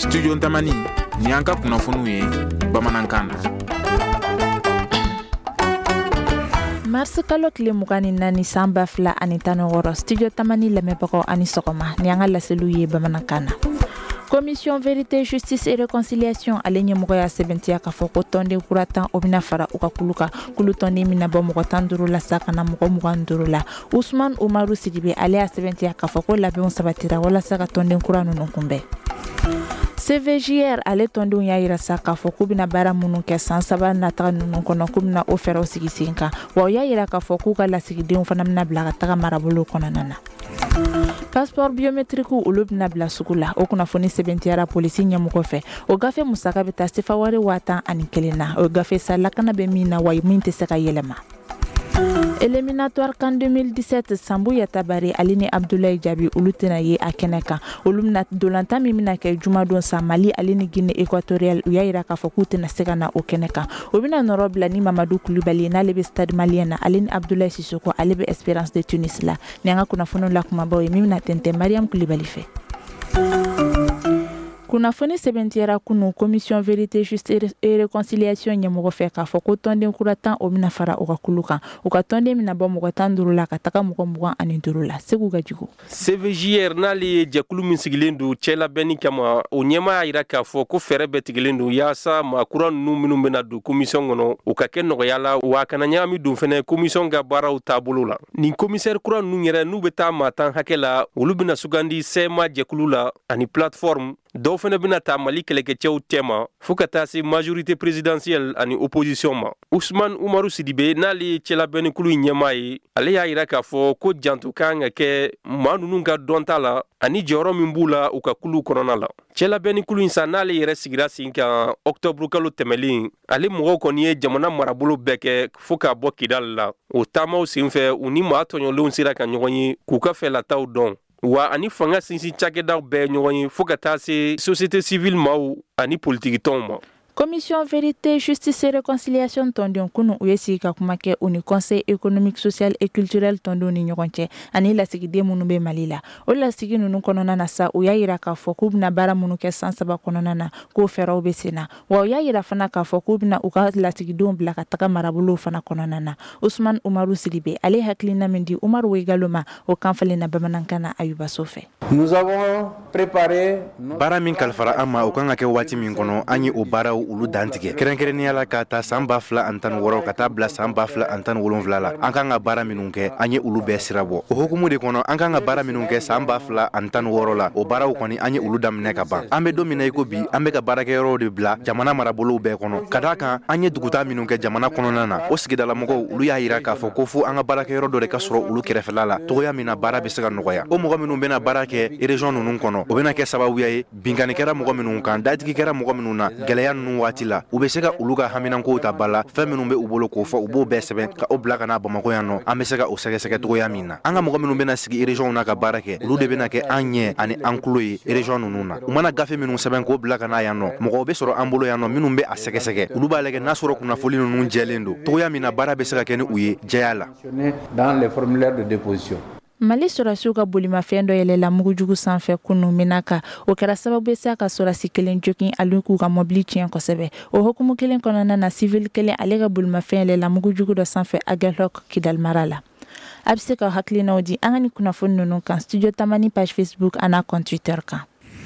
Studio Tamani ni an ka kunnafoniw ye bamanankan na. Mars kalo tile 24 san 2016 Studio Tamani lamɛnbagaw ani sɔgɔma ni an ka laseliw ye bamanankan na. Commission Vérité, Justice et Réconciliation ale ɲɛmɔgɔ y'a sɛbɛntiya k'a fɔ ko tɔnden kura 10 o bɛna fara u ka kulu kan. Kulu tɔnden mina bɔ mɔgɔ 15 la sa kana mɔgɔ 25 la. Ousmane Umaru Sidibe ale y'a sɛbɛntiya k'a fɔ ko labɛnw sabatira walasa ka tɔnden kura ninnu kunbɛn. CVJR ale tɔndenw y'a yira sa k'a fɔ k'u bɛna baara minnu kɛ san 3 nataga ninnu kɔnɔ k'u bɛna o fɛɛrɛw sigi sen kan. Wa u y'a yira k'a fɔ k'u ka lasigidenw fana bɛna bila ka taga marabolo kɔnɔna na. Passeport biométrique olu bɛna bila sugu la. O kunnafoni sɛbɛntiyara polisi ɲɛmɔgɔ fɛ. O gafe musaka bɛ taa sefa wari 10,001 na. O gafe sa lakana bɛ min na wa min tɛ se ka yɛlɛma. Éliminatoire CAN 2017 Sambu Yatabari ale ni Abdoulaye Jabi olu tɛna ye a kɛnɛ kan. Olu bɛna dolantan min bɛna kɛ jumadon sa Mali ale ni Guinée équatoriale u y'a yira k'a fɔ k'u tɛna se ka na o kɛnɛ kan. O bɛna nɔrɔ bila ni Mamadou Koulibaly n'ale bɛ Stade Malien na ale ni Abdoulaye Sissoko ale bɛ Espérance de Tunis la. Ni an ka kunnafoniw la kumabaw ye min bɛna tɛntɛn Mariam Koulibaly fɛ. Kunnafoni sɛbɛntiyara kunu Commission Vérité, Justice et Réconciliation ɲɛmɔgɔ fɛ k'a fɔ ko tɔnden kura 10 o bɛna fara u ka kulu kan. U ka tɔnden mina bɔ mɔgɔ 15 la ka taga mɔgɔ 25 la. Segu ka jugu. CVJR n'ale ye jɛkulu min sigilen don cɛ labɛnni kama o ɲɛmaa y'a yira k'a fɔ ko fɛɛrɛ bɛɛ tigɛlen don yaasa maa kura ninnu minnu bɛna don commission kɔnɔ u ka kɛ nɔgɔya la wa a kana ɲagami don fɛnɛ commission ka baaraw taabolo la. Nin commissaire kura ninnu yɛrɛ n'u bɛ taa maa 10 hakɛ la olu bɛna sugandi CMA jɛkulu la ani plateforme dɔw fɛnɛ bɛna taa Mali kɛlɛkɛcɛw tema fo ka taa se majorité présidentielle ani opposition ma. Ousmane Umaru Sidibe n'ale ye cɛlabɛnni kulu ɲɛmaa ye ale y'a yira k'a fɔ ko janto kan ka kɛ maa ninnu ka dɔnta la ani jɔyɔrɔ min b'u la u ka kulu kɔnɔna la. Cɛlabɛnni kulu in sa n'ale yɛrɛ sigira sen kan octobre kalo tɛmɛlen ale mɔgɔw kɔni ye jamana marabolo bɛɛ kɛ fo k'a bɔ Kidali la. O taamaw senfɛ u ni maa tɔɲɔlenw sera ka ɲɔgɔn ye k'u ka fɛlataw dɔn. Wa ani fanga sinsin cakɛdaw bɛɛ ɲɔgɔn ye fo ka taa se société civile maaw ani politique tɔnw ma. Commission Vérité, Justice et Réconciliation tɔndenw kunu u ye sigi ka kuma kɛ u ni Conseil économique, social et culturel tɔndenw ni ɲɔgɔn cɛ ani lasigiden minnu bɛ Mali la. O lasigi ninnu kɔnɔna na sa u y'a yira k'a fɔ k'u bɛna baara minnu kɛ san 3 kɔnɔna na k'o fɛɛrɛw bɛ sen na. Wa u y'a yira fana k'a fɔ k'u bɛna u ka lasigidenw bila ka taga marabolow fana kɔnɔna na. Ousmane Umaru Sidibe ale hakilina min di Umaru Weigalo ma o kanfalen na bamanankan na Ayuba So fɛ. Nous avons préparé baara min kalifara an ma o kan ka kɛ waati min kɔnɔ an ye o baaraw olu dantigɛ kɛrɛnkɛrɛnnenya la ka taa san 2016 ka taa bila san 2017 la an kan ka baara minnu kɛ an ye olu bɛɛ sira bɔ o hukumu de kɔnɔ an kan ka baara minnu kɛ san 2016 la o baaraw kɔni an ye olu daminɛ ka ban an bɛ don min na i ko bi an bɛ ka baarakɛyɔrɔw de bila jamana marabolow bɛɛ kɔnɔ ka daa kan an ye dugutaa minnu kɛ jamana kɔnɔna na o sigidalamɔgɔw olu y'a yira k'a fɔ ko fo an ka baarakɛyɔrɔ dɔ de ka sɔrɔ olu kɛrɛfɛla la togoya min na baara bɛ se ka nɔgɔya o mɔgɔ minnu bɛna baara kɛ région ninnu kɔnɔ o bɛna kɛ sababuya ye binkani kɛra mɔgɔ minnu kan datigi kɛra mɔgɔ minnu na gɛlɛya ninnu waati la u bɛ se ka olu ka haminankow ta bala fɛn minnu bɛ u bolo k'o fɔ u b'o bɛɛ sɛbɛn ka o bila ka na Bamakɔ yan nɔ an bɛ se ka o sɛgɛsɛgɛ togoya min na an ka mɔgɔ minnu bɛna sigi région na ka baara kɛ olu de bɛna kɛ an ɲɛ ani an tulo ye région ninnu na u mana gafe minnu sɛbɛn k'o bila ka na yan nɔ mɔgɔw bɛ sɔrɔ an bolo yan nɔ minnu bɛ a sɛgɛsɛgɛ olu b'a lajɛ n'a sɔrɔ kunnafoni ninnu jɛlen don togoya min na baara bɛ se ka kɛ ni u ye jɛya la dans les formulaires de déposition. Mali sɔrɔsiw ka bolimafɛn dɔ yɛlɛla mugujugu sanfɛ kunu Menaka o kɛra sababu ye sa ka sɔrɔsi kelen jokin ale k'u ka mɔbili tiɲɛ kosɛbɛ o hukumu kelen kɔnɔna na civil kelen ale ka bolimafɛn yɛlɛla mugujugu dɔ sanfɛ Aguelhok Kidal mara la a bɛ se ka hakilinaw di an ka ni kunnafoni ninnu kan Studio Tamani page Facebook ana compte Twitter kan.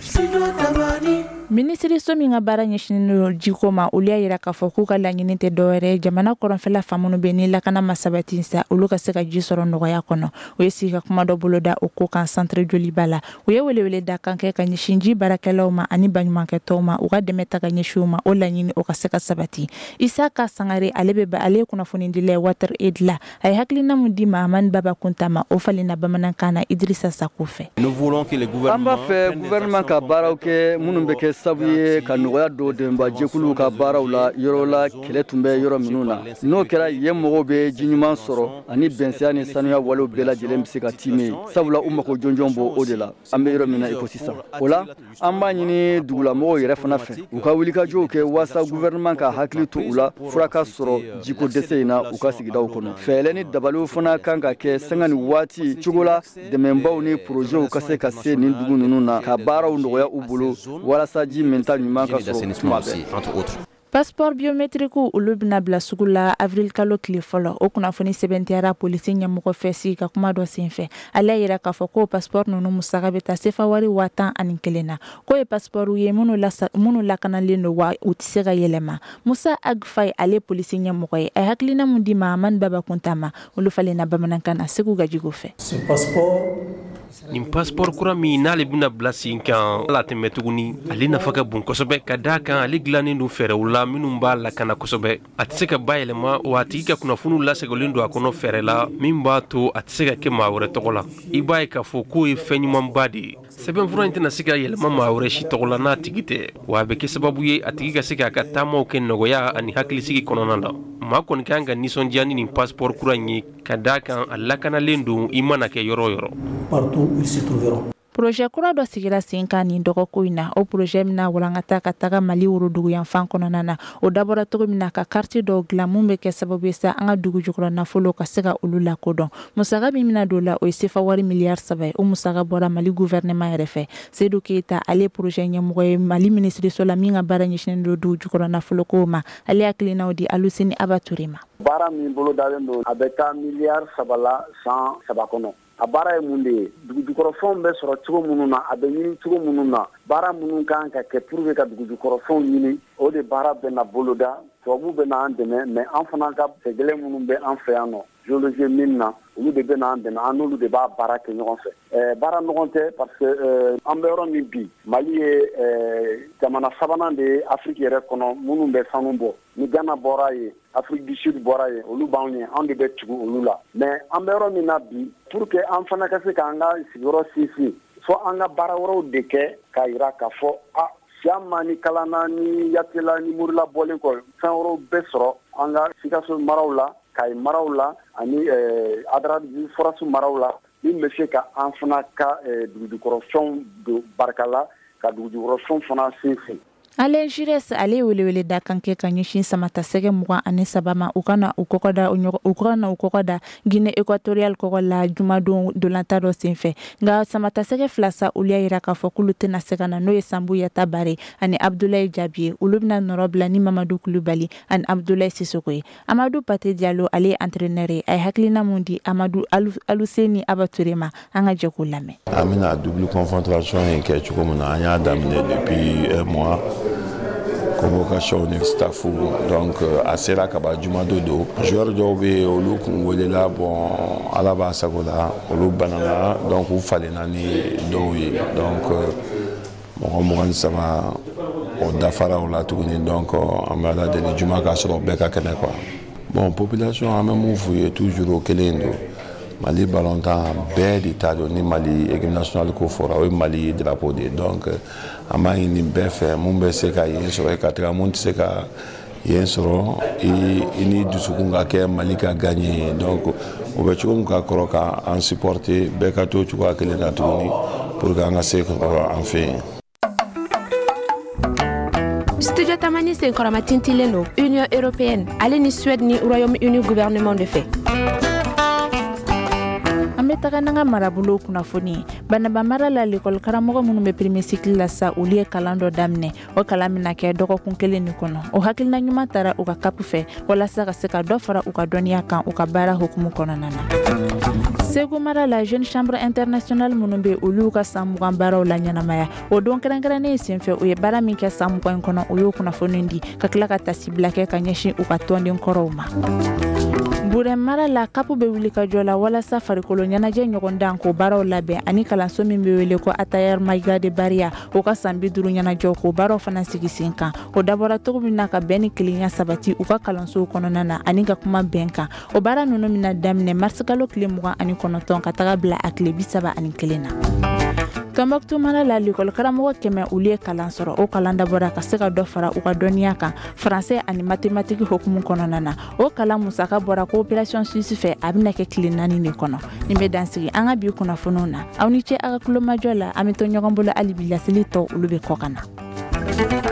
Ministre so min ka baara ɲɛsinnen don jiko ma olu y'a yira k'a fɔ k'u ka laɲini tɛ dɔwɛrɛ jamana kɔrɔnfɛla fan minnu bɛ ni lakana ma sabati sa olu ka se ka ji sɔrɔ nɔgɔya kɔnɔ o ye sigi ka kuma dɔ bolo da o ko kan centre joliba la u ye welewele da kan kɛ ka ɲɛsin ji baarakɛlaw ma ani baɲumankɛtɔw ma u ka dɛmɛ ta ka ɲɛsin u ma o laɲini o ka se ka sabati Isaka Sangare ale ye kunnafoni dila Water Aid la a ye hakilina min di Mahamani Baba Kunta ma o falenna bamanankan na Idrissa Sako fɛ. An b'a fɛ gouvernement ka baaraw kɛ minnu bɛ kɛ sabu ye ka nɔgɔya don dɛmɛba jɛkuluw ka baaraw la yɔrɔ la kɛlɛ tun bɛ yɔrɔ minnu na n'o kɛra yen mɔgɔw bɛ ji ɲuman sɔrɔ ani bɛnsɛya ni sanuya walew bɛɛ lajɛlen bɛ se ka tiime sabula u mako jɔnjɔn bɔ o de la an bɛ yɔrɔ min na i ko sisan o la an b'a ɲini dugulamɔgɔw yɛrɛ fana fɛ u ka wulikajɔw kɛ waasa gouvernement ka hakili to u la fura ka sɔrɔ jiko dɛsɛ in na u ka sigidaw kɔnɔ fɛɛrɛ ni dabaliw fana kan ka kɛ sanga ni waati cogo la dɛmɛbaw ni projetw ka se ka se nin dugu ninnu na ka baaraw nɔgɔya u bolo walasa sanji min ta ɲuman ka sɔrɔ tuma bɛɛ. Passeport biométrique olu bɛna bila sugu la avril kalo tile fɔlɔ o kunnafoni sɛbɛntiyara polisi ɲɛmɔgɔ fɛ sigi ka kuma dɔ senfɛ ale yira k'a fɔ ko passeport ninnu musaka bɛ taa sefa wari 11,000 na k'o ye passeport ye minnu lakanalen don wa u tɛ se ka yɛlɛma. Musa Agfay ale polisi ɲɛmɔgɔ ye a hakilina mun di Mahamani Baba Kunta ma olu falenna bamanankan na Segu Gajigo fɛ. Nin passeport kura min n'ale bɛna bila sen kan ala tɛmɛ tuguni ale nafa ka bon kosɛbɛ ka d'a kan ale dilannen don fɛɛrɛw la minnu b'a lakana kosɛbɛ a tɛ se ka bayɛlɛma wa a tigi ka kunnafoniw lasagolen don a kɔnɔ fɛɛrɛ la min b'a to a tɛ se ka kɛ maa wɛrɛ tɔgɔ la i b'a ye k'a fɔ k'o ye fɛn ɲumanba de ye sɛbɛnfura in tɛna se ka yɛlɛma maa wɛrɛ si tɔgɔ la n'a tigi tɛ wa a bɛ kɛ sababu ye a tigi ka se k'a ka taamaw kɛ nɔgɔya ani hakilisigi kɔnɔna la maa kɔni kan ka nisɔndiya ni nin passeport kura in ye ka d'a kan a lakanalen don i mana kɛ yɔrɔ o yɔrɔ. Projet kura dɔ sigira sen kan nin dɔgɔkun in na o projet mina walankata ka taga Mali worodugu yanfan kɔnɔna na o dabɔra cogo min na ka quartier dɔw dilan mun bɛ kɛ sababu ye sa an ka dugu jukɔrɔ nafolo ka se ka olu lakodɔn musaka min mina don la o ye sefa wari miliyari 3 ye o musaka bɔra Mali gouvernement yɛrɛ fɛ Seydou Keita ale projet ɲɛmɔgɔ ye Mali ministre la min ka baara ɲɛsinnen don dugu jukɔrɔ nafolo ko ma ale hakilinaw di Aluseni Abature ma. Baara min bolo dalen don a bɛ taa miliyari 3 la 107 kɔnɔ. A baara ye mun de ye dugujukɔrɔfɛnw bɛ sɔrɔ cogo minnu na a bɛ ɲini cogo minnu na baara minnu kan ka kɛ pour que ka dugujukɔrɔfɛnw ɲini o de baara bɛ na boloda tubabu bɛ na an dɛmɛ mais an fana ka fɛgɛlɛ minnu bɛ an fɛ yan nɔ géologie mine na olu de bɛ na an dɛmɛ an n'olu de b'a baara kɛ ɲɔgɔn fɛ baara nɔgɔn tɛ parce que an bɛ yɔrɔ min bi Mali ye jamana sabanan de ye Afrique yɛrɛ kɔnɔ minnu bɛ sanu bɔ ni Ghana bɔra ye Afrique du Sud bɔra ye olu b'anw ye an de bɛ tugu olu la mais an bɛ yɔrɔ min na bi pour que an fana ka se k'an ka sigiyɔrɔ sinsin fo an ka baara wɛrɛw de kɛ k'a jira k'a fɔ Siama ni Kalana ni Yatela ni Murula bɔlen kɔ fɛn wɛrɛw bɛ sɔrɔ an ka Sikaso maraw la Kayi maraw la ani Adrabi Forasu maraw la min bɛ se ka an fana ka dugujukɔrɔfɛnw don barika la ka dugujukɔrɔfɛnw fana sinsin. Alain Jires ale welewele da kan kɛ ka ɲɛsin samata sɛgɛ 23 ma u kana u kɔkɔda Guinée équatoriale kɔkɔ la jumadon dolanta dɔ senfɛ nka samata sɛgɛ 2 sa olu y'a yira k'a fɔ k'olu tɛna se ka na n'o ye Sambu Yata Bare ani Abdoulaye Jabi ye olu bɛna nɔrɔ bila ni Mamadou Kulubali ani Abdoulaye Sissoko ye Amadou Pate Diallo ale ye entraîneur ye a ye hakilina mun di Amadou Aluseni Abature ma an ka jɛ k'o lamɛn. An bɛna double confrontation in kɛ cogo min na an y'a daminɛ depuis un mois. Convocation ni staffu donc a sera ka ba jumado do joueur dɔw bɛ olu kun welela bon ala b'a sago la olu banana donc u falenna ni dɔw ye donc mɔgɔ 23 o dafara o la tuguni donc an bɛ ala deli juma ka sɔrɔ bɛɛ ka kɛnɛ quoi bon population an bɛ mun f'u ye toujours o kelen do Mali ballontan bɛɛ de ta don ni Mali équipe nationale ko fɔra o ye Mali drapeau de donc an b'a ɲini bɛɛ fɛ mun bɛ se ka yen sɔrɔ ka taga mun tɛ se ka yen sɔrɔ i ni dusukun ka kɛ Mali ka gagné ye donc o bɛ cogo min ka kɔrɔ ka an supporter bɛɛ ka to cogoya kelen na tuguni pour que an ka se ka an fɛ yen. Studio Tamani c'est encore ma tintileno Union européenne ale ni Suède ni Royaume-Uni gouvernement de fait. Taga nanga marabolo kunnafoni banaba mara la l'école karamɔgɔ minnu bɛ premier cycle la sa olu ye kalan dɔ daminɛ o kalan mina kɛ dɔgɔkun kelen ni kɔnɔ o hakilina ɲuman taara u ka cap fɛ walasa ka se ka dɔ fara u ka dɔnniya kan u ka baara hukumu kɔnɔna na Segu mara la jeune chambre internationale minnu bɛ olu ka san 20 baaraw la ɲɛnamaya o don kɛrɛnkɛrɛnnen senfɛ u ye baara min kɛ san 20 in kɔnɔ o y'o kunnafoni di ka tila ka tasibila kɛ ka ɲɛsin u ka tɔnden kɔrɔw ma. Burɛ mara la kapu bɛ wuli ka jɔ la walasa farikolo ɲɛnajɛ ɲɔgɔn dan k'o baaraw labɛn ani kalanso min bɛ wele ko Atayar Maïga de Baria o ka san 50 ɲɛnajɛw k'o baaraw fana sigi sen kan o dabɔra cogo min na ka bɛn ni kelenya sabati u ka kalansow kɔnɔna na ani ka kuma bɛn kan o baara ninnu mina daminɛ mars kalo tile 29 ka taga bila a tile 31 na. Tombouctou mara la l'école karamɔgɔ 100 olu ye kalan sɔrɔ o kalan dabɔra ka se ka dɔ fara u ka dɔnniya kan français ani mathématique hukumu kɔnɔna na o kalan musaka bɔra coopération suisse fɛ a bɛna kɛ tile 4 de kɔnɔ nin bɛ dansigi an ka bi kunnafoniw na aw ni ce a ka kulomajɔ la an bɛ to ɲɔgɔn bolo hali bi laseli tɔ olu bɛ kɔ ka na.